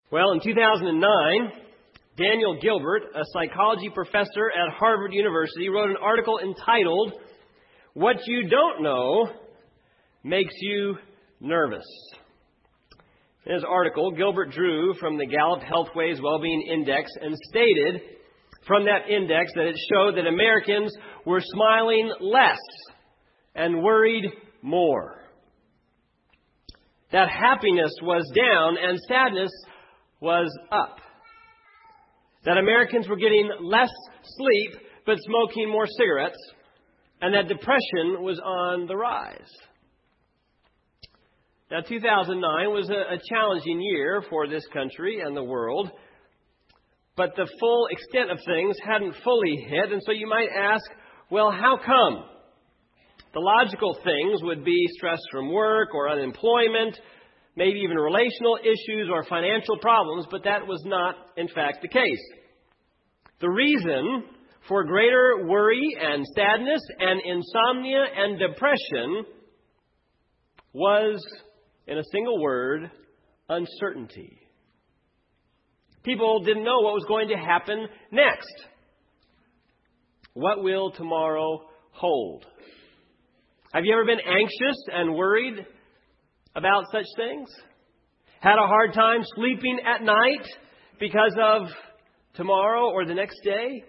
Well, in 2009, Daniel Gilbert, a psychology professor at Harvard University, wrote an article entitled, "What You Don't Know Makes You Nervous." In his article, Gilbert drew from the Gallup Healthways Wellbeing Index and stated from that index that it showed that Americans were smiling less and worried more. That happiness was down and sadness was up. That Americans were getting less sleep but smoking more cigarettes, and that depression was on the rise. Now, 2009 was a challenging year for this country and the world, but the full extent of things hadn't fully hit, and so you might ask, well, how come? The logical things would be stress from work or unemployment, maybe even relational issues or financial problems, but that was not, in fact, the case. The reason for greater worry and sadness and insomnia and depression was, in a single word, uncertainty. People didn't know what was going to happen next. What will tomorrow hold? Have you ever been anxious and worried about such things? Had a hard time sleeping at night because of tomorrow or the next day?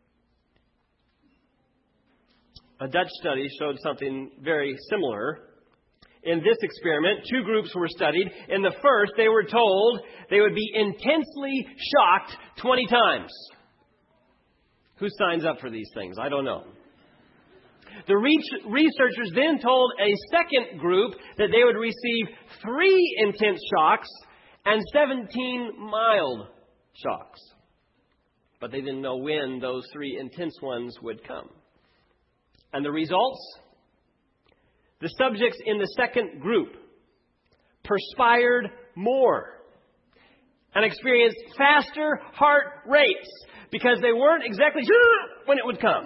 A Dutch study showed something very similar. In this experiment, 2 groups were studied. In the first, they were told they would be intensely shocked 20 times. Who signs up for these things? I don't know. The researchers then told a second group that they would receive 3 intense shocks and 17 mild shocks. But they didn't know when those 3 intense ones would come. And the results? The subjects in the second group perspired more and experienced faster heart rates because they weren't exactly sure when it would come.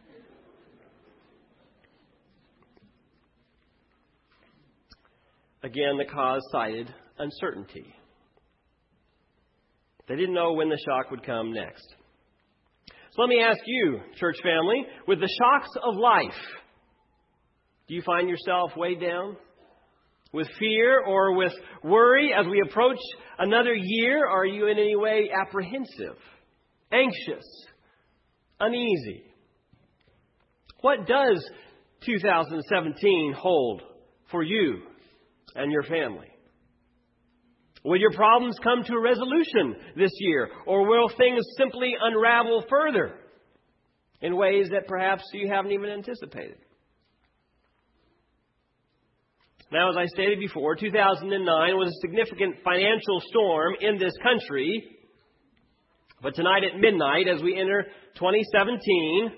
Again, the cause cited uncertainty. They didn't know when the shock would come next. So let me ask you, church family, with the shocks of life, do you find yourself weighed down with fear or with worry as we approach another year? Are you in any way apprehensive, anxious, uneasy? What does 2017 hold for you and your family? Will your problems come to a resolution this year, or will things simply unravel further in ways that perhaps you haven't even anticipated? Now, as I stated before, 2009 was a significant financial storm in this country. But tonight at midnight, as we enter 2017,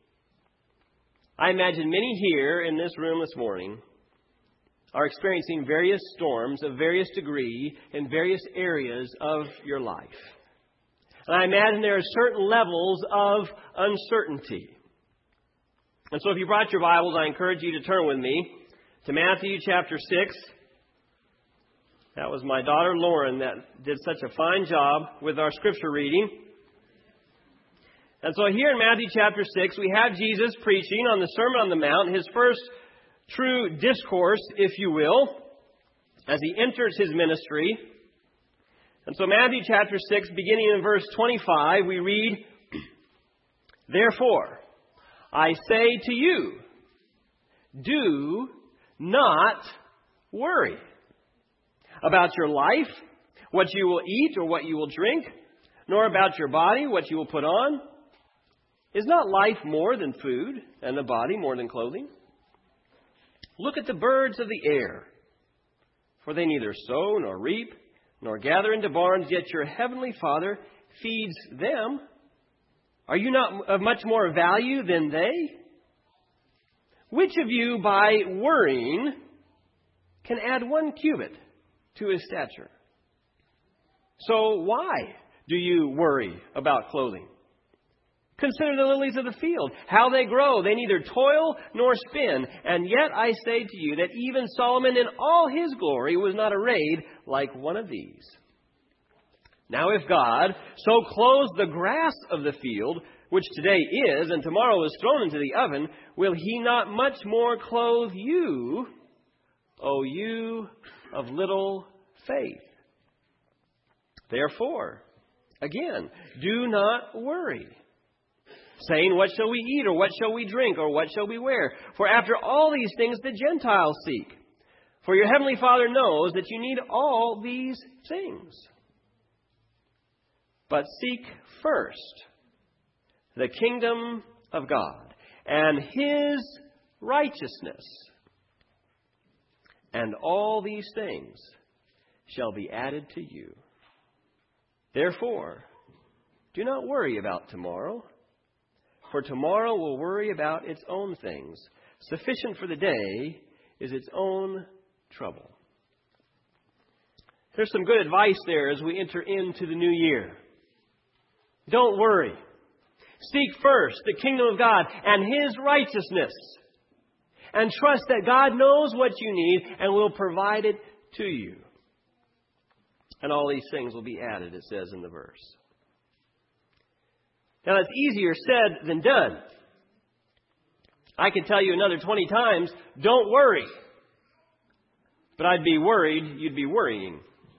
I imagine many here in this room this morning are experiencing various storms of various degree in various areas of your life. And I imagine there are certain levels of uncertainty. And so if you brought your Bibles, I encourage you to turn with me to Matthew chapter 6. That was my daughter Lauren that did such a fine job with our scripture reading. And so here in Matthew chapter 6, we have Jesus preaching on the Sermon on the Mount, his first true discourse, if you will, as he enters his ministry. And so Matthew chapter 6, beginning in verse 25, we read, "Therefore, I say to you, do not worry about your life, what you will eat or what you will drink, nor about your body, what you will put on. Is not life more than food, and the body more than clothing? Look at the birds of the air, for they neither sow nor reap, nor gather into barns, yet your heavenly Father feeds them. Are you not of much more value than they? Which of you, by worrying, can add 1 cubit to his stature? So why do you worry about clothing? Consider the lilies of the field, how they grow. They neither toil nor spin. And yet I say to you that even Solomon in all his glory was not arrayed like one of these. Now if God so clothes the grass of the field, which today is and tomorrow is thrown into the oven, will He not much more clothe you, O you of little faith? Therefore, again, do not worry, saying, what shall we eat, or what shall we drink, or what shall we wear? For after all these things the Gentiles seek. For your heavenly Father knows that you need all these things. But seek first the kingdom of God and His righteousness, and all these things shall be added to you. Therefore, do not worry about tomorrow, for tomorrow will worry about its own things. Sufficient for the day is its own trouble. There's some good advice there as we enter into the new year. Don't worry. Seek first the kingdom of God and His righteousness. And trust that God knows what you need and will provide it to you. And all these things will be added, it says in the verse. Now, it's easier said than done. I can tell you another 20 times, don't worry. But I'd be worried you'd be worrying.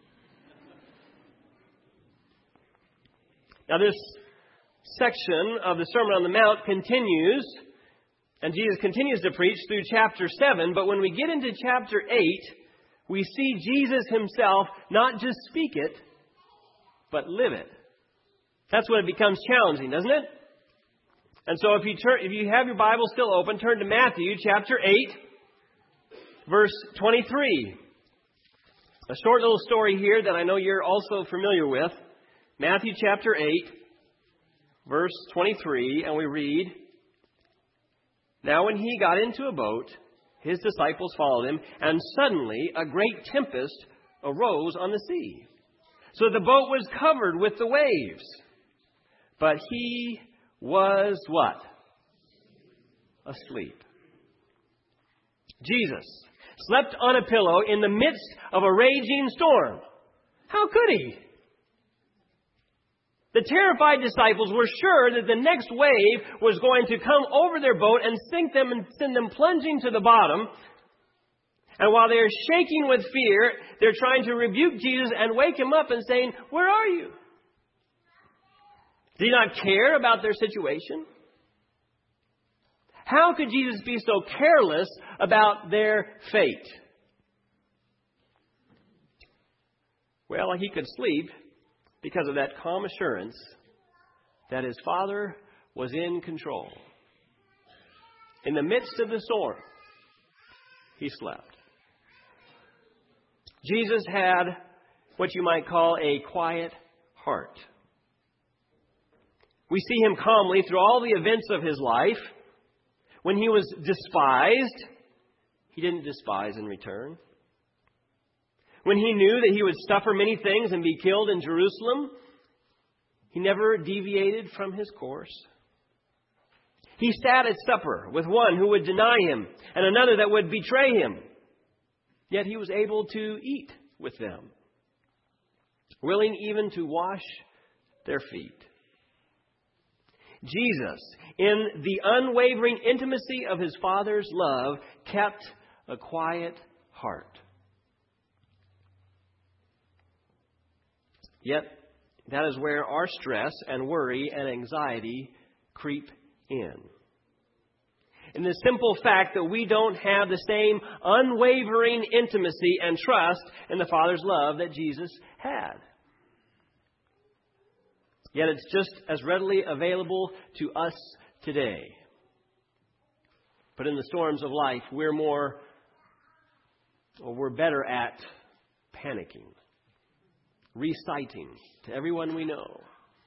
Now, this section of the Sermon on the Mount continues, and Jesus continues to preach through chapter 7. But when we get into chapter 8, we see Jesus Himself not just speak it, but live it. That's when it becomes challenging, doesn't it? And so if you have your Bible still open, turn to Matthew chapter 8, verse 23. A short little story here that I know you're also familiar with. Matthew chapter 8, verse 23, and we read, Now when He got into a boat, His disciples followed Him, and suddenly a great tempest arose on the sea, so the boat was covered with the waves. But He was what? Asleep. Jesus slept on a pillow in the midst of a raging storm. How could He? The terrified disciples were sure that the next wave was going to come over their boat and sink them and send them plunging to the bottom. And while they're shaking with fear, they're trying to rebuke Jesus and wake Him up and saying, where are you? Did He not care about their situation? How could Jesus be so careless about their fate? Well, He could sleep because of that calm assurance that His Father was in control. In the midst of the storm, He slept. Jesus had what you might call a quiet heart. We see Him calmly through all the events of His life. When He was despised, He didn't despise in return. When He knew that He would suffer many things and be killed in Jerusalem, He never deviated from His course. He sat at supper with one who would deny Him and another that would betray Him. Yet He was able to eat with them, willing even to wash their feet. Jesus, in the unwavering intimacy of His Father's love, kept a quiet heart. Yet, that is where our stress and worry and anxiety creep in. In the simple fact that we don't have the same unwavering intimacy and trust in the Father's love that Jesus had. Yet it's just as readily available to us today. But in the storms of life, we're better at panicking, reciting to everyone we know.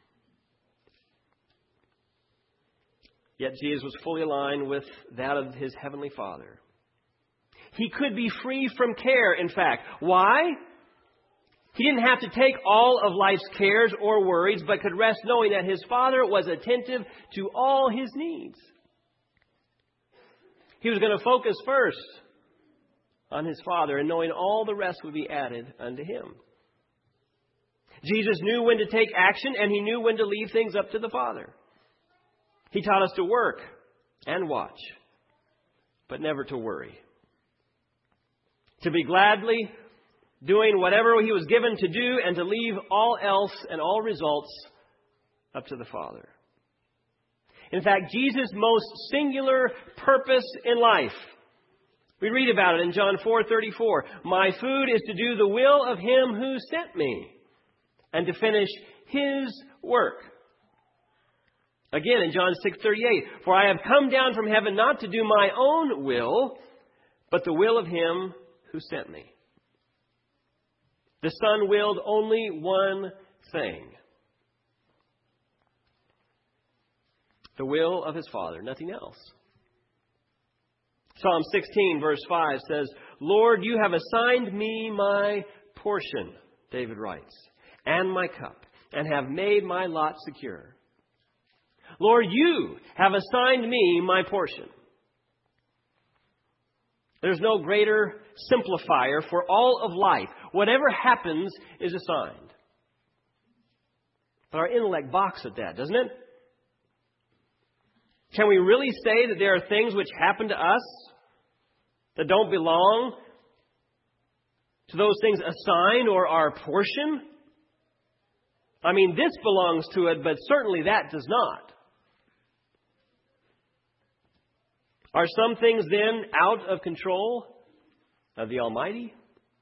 Yet Jesus was fully aligned with that of His Heavenly Father. He could be free from care, in fact. Why? He didn't have to take all of life's cares or worries, but could rest knowing that His Father was attentive to all His needs. He was going to focus first on His Father, and knowing all the rest would be added unto Him. Jesus knew when to take action, and He knew when to leave things up to the Father. He taught us to work and watch, but never to worry. To be gladly doing whatever He was given to do, and to leave all else and all results up to the Father. In fact, Jesus' most singular purpose in life, we read about it in John 4:34. My food is to do the will of Him who sent me, and to finish His work. Again in John 6:38. For I have come down from heaven not to do my own will, but the will of Him who sent me. The Son willed only one thing. The will of His Father, nothing else. Psalm 16 verse 5 says, Lord, you have assigned me my portion, David writes, and my cup, and have made my lot secure. Lord, you have assigned me my portion. There's no greater simplifier for all of life. Whatever happens is assigned. But our intellect balks at that, doesn't it? Can we really say that there are things which happen to us that don't belong to those things assigned or our portion? I mean, this belongs to it, but certainly that does not. Are some things then out of control of the Almighty?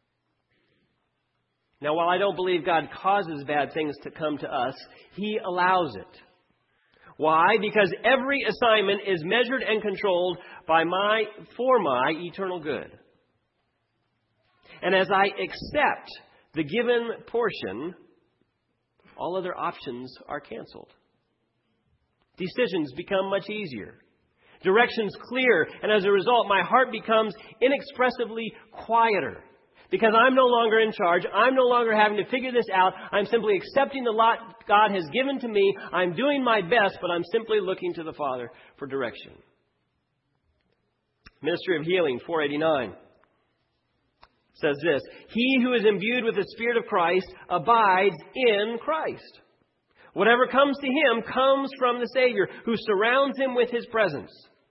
Now, while I don't believe God causes bad things to come to us, He allows it. Why? Because every assignment is measured and controlled for my eternal good. And as I accept the given portion, all other options are canceled. Decisions become much easier. Directions clear, and as a result, my heart becomes inexpressibly quieter. Because I'm no longer in charge. I'm no longer having to figure this out. I'm simply accepting the lot God has given to me. I'm doing my best, but I'm simply looking to the Father for direction. Ministry of Healing 489 says this, He who is imbued with the Spirit of Christ abides in Christ. Whatever comes to him comes from the Savior, who surrounds him with His presence.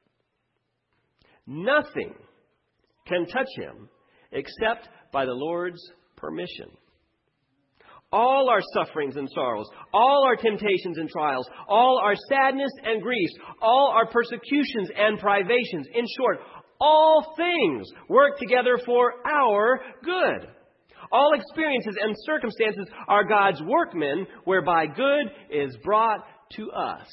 Nothing can touch him except by the Lord's permission. All our sufferings and sorrows, all our temptations and trials, all our sadness and griefs, all our persecutions and privations, in short, all things work together for our good. All experiences and circumstances are God's workmen, whereby good is brought to us.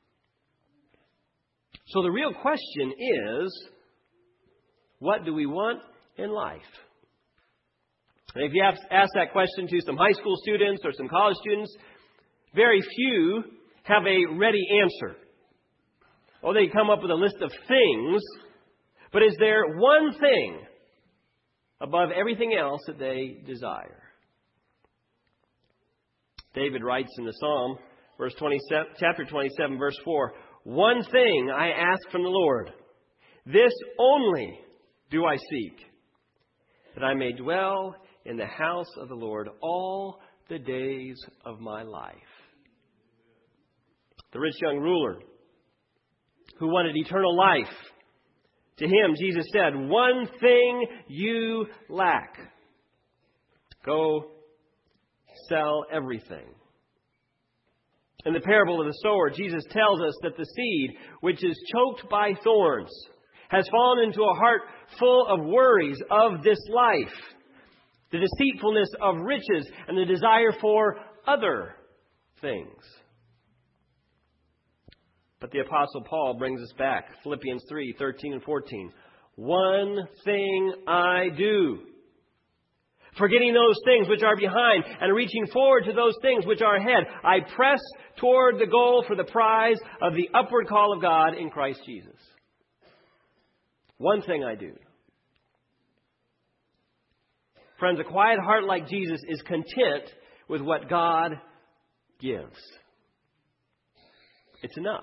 So the real question is, what do we want in life? And if you ask that question to some high school students or some college students, very few have a ready answer. Or they come up with a list of things, but is there one thing above everything else that they desire? David writes in the Psalm, chapter 27, verse 4, One thing I ask from the Lord, this only do I seek, that I may dwell in the house of the Lord all the days of my life. The rich young ruler who wanted eternal life, to him Jesus said, one thing you lack. Go sell everything. In the parable of the sower, Jesus tells us that the seed, which is choked by thorns, has fallen into a heart full of worries of this life, the deceitfulness of riches, and the desire for other things. But the Apostle Paul brings us back. Philippians 3:13 and 14. One thing I do, forgetting those things which are behind and reaching forward to those things which are ahead, I press toward the goal for the prize of the upward call of God in Christ Jesus. One thing I do. Friends, a quiet heart like Jesus is content with what God gives. It's enough.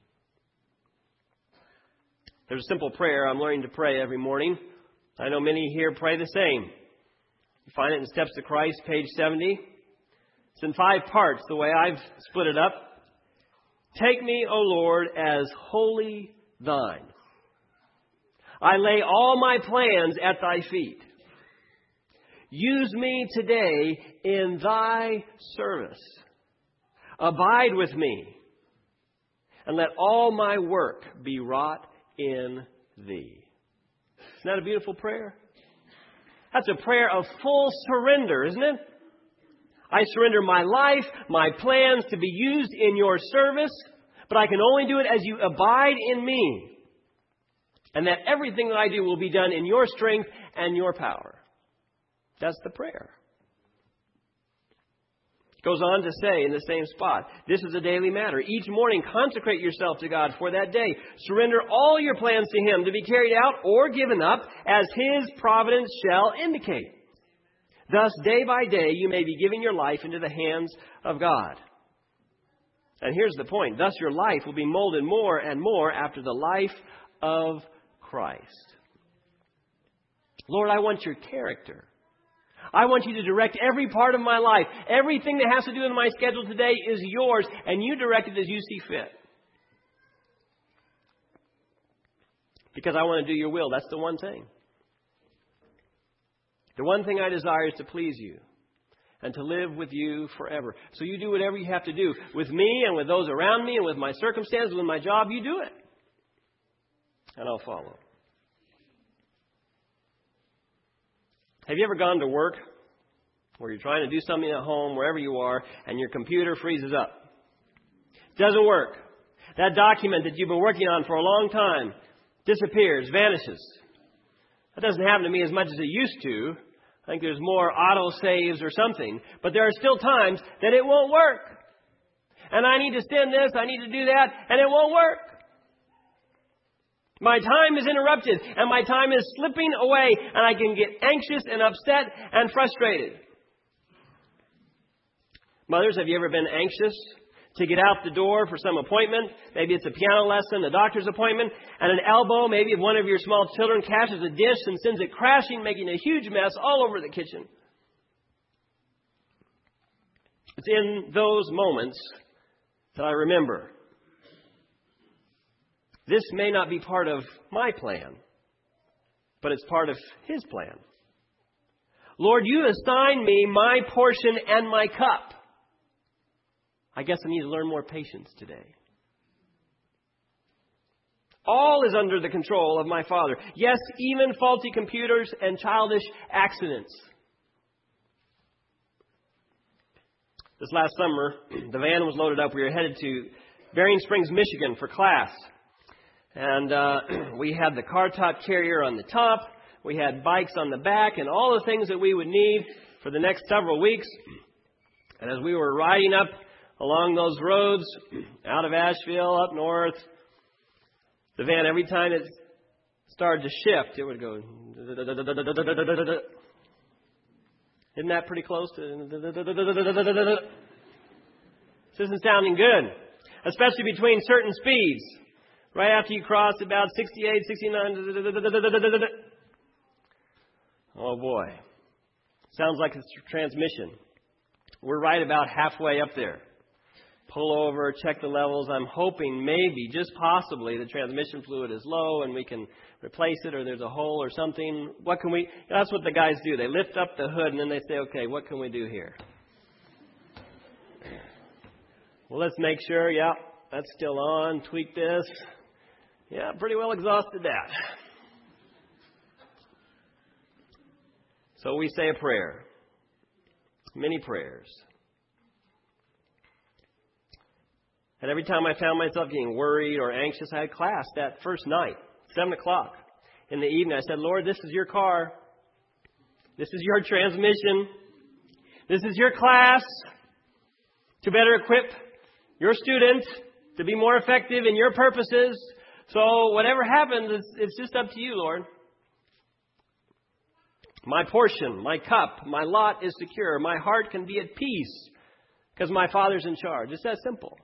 There's a simple prayer I'm learning to pray every morning. I know many here pray the same. You find it in Steps to Christ, page 70. It's in 5 parts, the way I've split it up. Take me, O Lord, as wholly thine. I lay all my plans at thy feet. Use me today in thy service. Abide with me, and let all my work be wrought in thee. Isn't that a beautiful prayer? That's a prayer of full surrender, isn't it? I surrender my life, my plans to be used in your service, but I can only do it as you abide in me. And that everything that I do will be done in your strength and your power. That's the prayer. It goes on to say in the same spot, this is a daily matter. Each morning, consecrate yourself to God for that day. Surrender all your plans to Him to be carried out or given up as His providence shall indicate. Thus, day by day, you may be giving your life into the hands of God. And here's the point. Thus, your life will be molded more and more after the life of Christ. Lord, I want your character. I want you to direct every part of my life. Everything that has to do with my schedule today is yours, and you direct it as you see fit. Because I want to do your will. That's the one thing. The one thing I desire is to please you and to live with you forever. So you do whatever you have to do with me and with those around me and with my circumstances, with my job. You do it. And I'll follow. Have you ever gone to work where you're trying to do something at home, wherever you are, and your computer freezes up? It doesn't work. That document that you've been working on for a long time disappears, vanishes. That doesn't happen to me as much as it used to. I think there's more auto saves or something. But there are still times that it won't work. And I need to send this, I need to do that, and it won't work. My time is interrupted, and my time is slipping away, and I can get anxious and upset and frustrated. Mothers, have you ever been anxious to get out the door for some appointment? Maybe it's a piano lesson, a doctor's appointment, and an elbow, maybe if one of your small children catches a dish and sends it crashing, making a huge mess all over the kitchen. It's in those moments that I remember. This may not be part of my plan, but it's part of His plan. Lord, you assign me my portion and my cup. I guess I need to learn more patience today. All is under the control of my Father. Yes, even faulty computers and childish accidents. This last summer, the van was loaded up. We were headed to Berrien Springs, Michigan for class. And we had the car top carrier on the top. We had bikes on the back and all the things that we would need for the next several weeks. And as we were riding up along those roads, out of Asheville, up north, the van, every time it started to shift, it would go. Isn't that pretty close to? This isn't sounding good, especially between certain speeds. Right after you cross about 68, 69. Oh boy. Sounds like it's transmission. We're right about halfway up there. Pull over, check the levels. I'm hoping maybe, just possibly, the transmission fluid is low and we can replace it, or there's a hole or something. What can we... That's what the guys do. They lift up the hood and then they say, okay, what can we do here? Well, let's make sure, yeah, that's still on. Tweak this. Yeah, pretty well exhausted that. So we say a prayer. Many prayers. And every time I found myself getting worried or anxious, I had class that first night, 7 o'clock in the evening. I said, Lord, this is your car. This is your transmission. This is your class to better equip your students to be more effective in your purposes. So whatever happens, it's just up to you, Lord. My portion, my cup, my lot is secure. My heart can be at peace because my Father's in charge. It's that simple.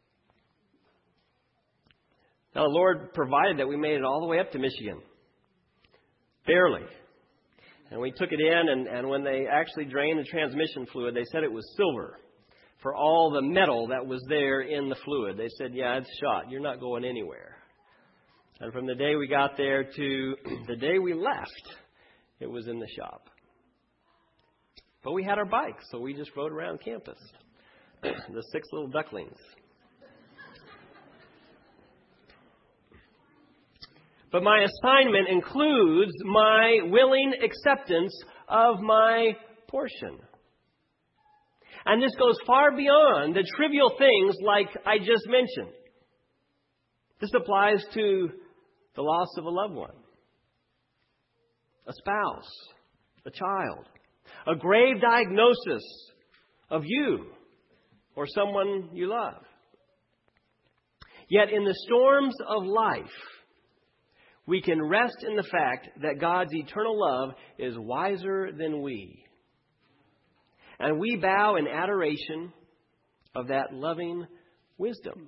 Now, the Lord provided that we made it all the way up to Michigan. Barely. And we took it in, and when they actually drained the transmission fluid, they said it was silver. for all the metal that was there in the fluid. They said, yeah, it's shot. You're not going anywhere. And from the day we got there to the day we left, it was in the shop. But we had our bikes, so we just rode around campus. The 6 little ducklings. But my assignment includes my willing acceptance of my portion. And this goes far beyond the trivial things like I just mentioned. This applies to the loss of a loved one, a spouse, a child, a grave diagnosis of you or someone you love. Yet in the storms of life, we can rest in the fact that God's eternal love is wiser than we. And we bow in adoration of that loving wisdom.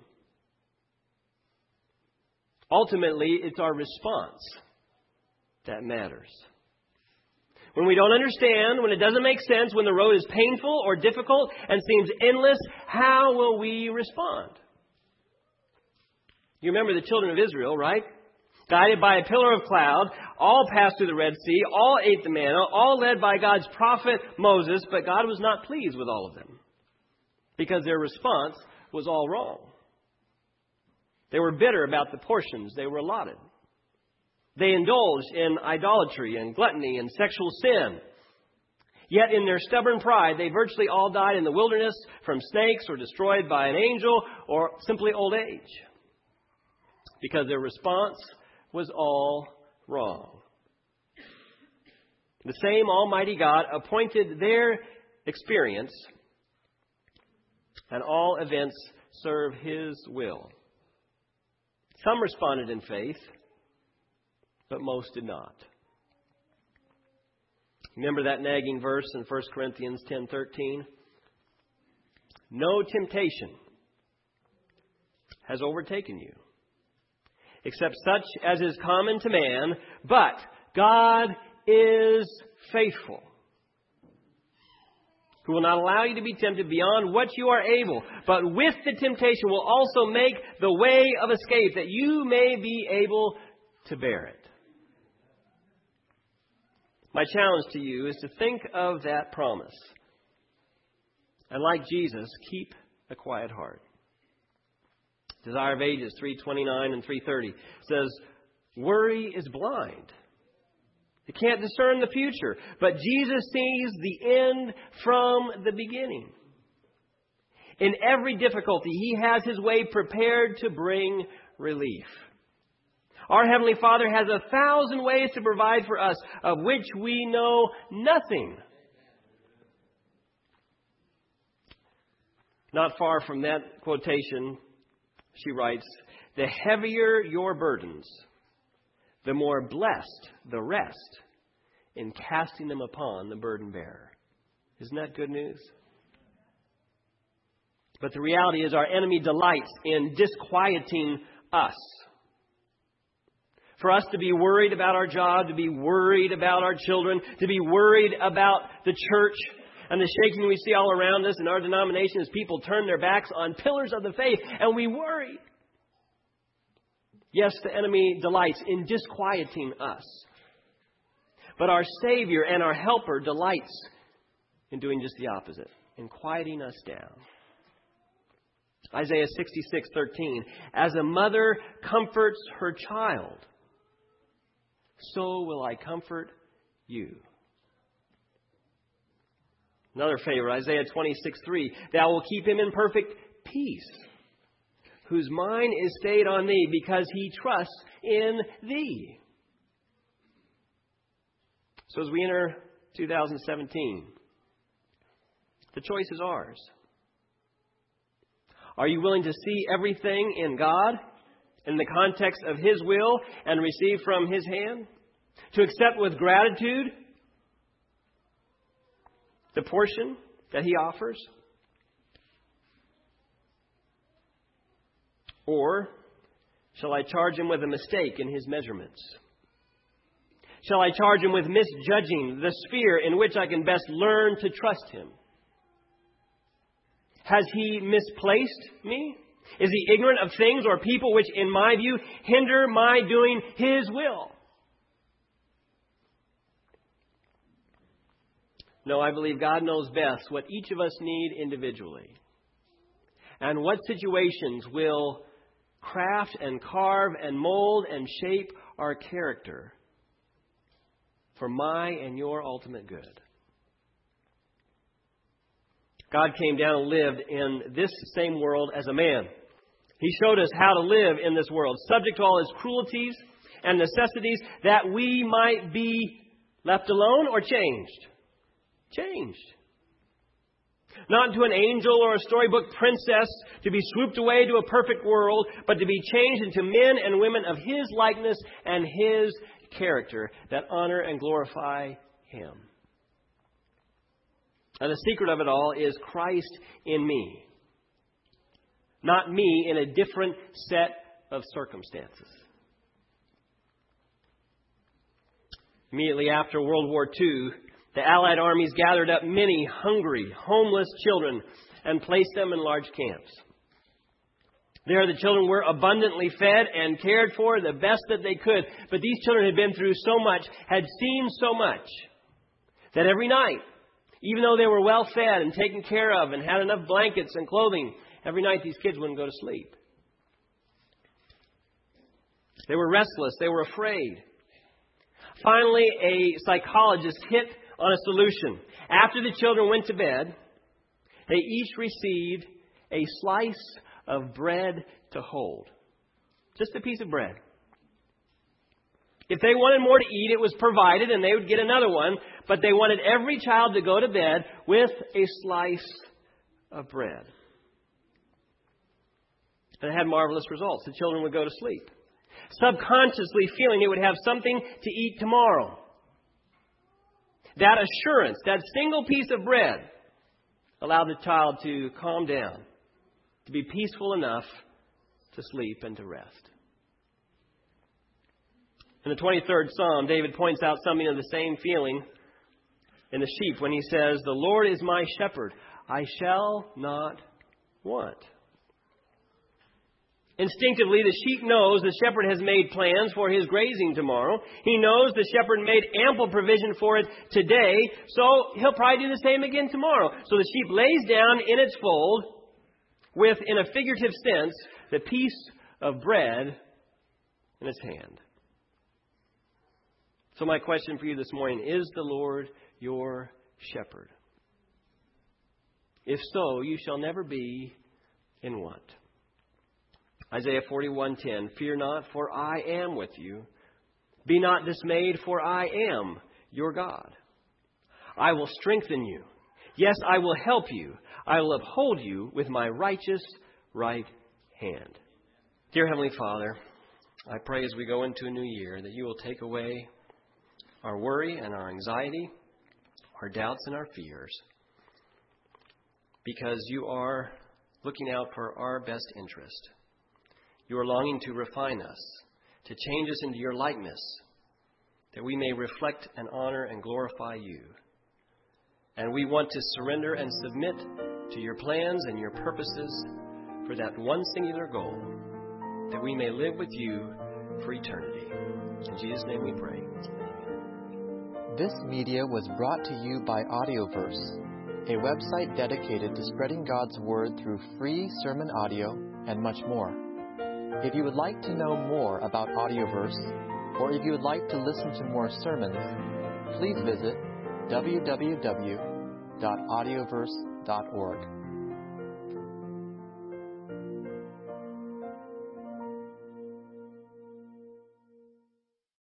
Ultimately, it's our response that matters. When we don't understand, when it doesn't make sense, when the road is painful or difficult and seems endless, how will we respond? You remember the children of Israel, right? Guided by a pillar of cloud, all passed through the Red Sea, all ate the manna, all led by God's prophet Moses, but God was not pleased with all of them because their response was all wrong. They were bitter about the portions they were allotted. They indulged in idolatry and gluttony and sexual sin. Yet in their stubborn pride, they virtually all died in the wilderness from snakes or destroyed by an angel or simply old age because their response was all wrong. The same Almighty God appointed their experience, and all events serve His will. Some responded in faith, but most did not. Remember that nagging verse in 1 Corinthians 10:13? No temptation has overtaken you, except such as is common to man, but God is faithful, who will not allow you to be tempted beyond what you are able, but with the temptation will also make the way of escape, that you may be able to bear it. My challenge to you is to think of that promise. And like Jesus, keep a quiet heart. Desire of Ages 3:29 and 3:30 says, worry is blind. It can't discern the future, but Jesus sees the end from the beginning. In every difficulty, He has His way prepared to bring relief. Our Heavenly Father has 1,000 ways to provide for us, of which we know nothing. Not far from that quotation, she writes, the heavier your burdens, the more blessed the rest in casting them upon the burden bearer. Isn't that good news? But the reality is our enemy delights in disquieting us. For us to be worried about our job, to be worried about our children, to be worried about the church and the shaking we see all around us in our denomination as people turn their backs on pillars of the faith and we worry. Yes, the enemy delights in disquieting us. But our Savior and our Helper delights in doing just the opposite, in quieting us down. Isaiah 66:13, as a mother comforts her child, so will I comfort you. Another favorite, Isaiah 26:3, thou will keep him in perfect peace, whose mind is stayed on thee, because he trusts in thee. So as we enter 2017, the choice is ours. Are you willing to see everything in God, in the context of His will, and receive from His hand? To accept with gratitude the portion that He offers? Or shall I charge Him with a mistake in His measurements? Shall I charge Him with misjudging the sphere in which I can best learn to trust Him? Has He misplaced me? Is He ignorant of things or people which, in my view, hinder my doing His will? No, I believe God knows best what each of us need individually, and what situations will craft and carve and mold and shape our character for my and your ultimate good. God came down and lived in this same world as a man. He showed us how to live in this world, subject to all His cruelties and necessities, that we might be left alone or changed. Changed. Not into an angel or a storybook princess to be swooped away to a perfect world, but to be changed into men and women of His likeness and His character that honor and glorify Him. And the secret of it all is Christ in me. Not me in a different set of circumstances. Immediately after World War II, the Allied armies gathered up many hungry, homeless children and placed them in large camps. There the children were abundantly fed and cared for the best that they could. But these children had been through so much, had seen so much, that every night, even though they were well fed and taken care of and had enough blankets and clothing, every night these kids wouldn't go to sleep. They were restless. They were afraid. Finally, a psychologist hit on a solution. After the children went to bed, they each received a slice of bread to hold. Just a piece of bread. If they wanted more to eat, it was provided and they would get another one. But they wanted every child to go to bed with a slice of bread. And it had marvelous results. The children would go to sleep, subconsciously feeling they would have something to eat tomorrow. That assurance, that single piece of bread, allowed the child to calm down, to be peaceful enough to sleep and to rest. In the 23rd Psalm, David points out something of the same feeling in the sheep when he says, "The Lord is my shepherd, I shall not want." Instinctively, the sheep knows the shepherd has made plans for his grazing tomorrow. He knows the shepherd made ample provision for it today, so he'll probably do the same again tomorrow. So the sheep lays down in its fold with, in a figurative sense, the piece of bread in its hand. So my question for you this morning, is the Lord your shepherd? If so, you shall never be in want. Isaiah 41:10, "Fear not, for I am with you. Be not dismayed, for I am your God. I will strengthen you. Yes, I will help you. I will uphold you with my righteous right hand." Dear Heavenly Father, I pray as we go into a new year that you will take away our worry and our anxiety, our doubts and our fears, because you are looking out for our best interest. You are longing to refine us, to change us into your likeness, that we may reflect and honor and glorify you. And we want to surrender and submit to your plans and your purposes for that one singular goal, that we may live with you for eternity. In Jesus' name we pray. This media was brought to you by Audioverse, a website dedicated to spreading God's Word through free sermon audio and much more. If you would like to know more about Audioverse, or if you would like to listen to more sermons, please visit www.audioverse.org.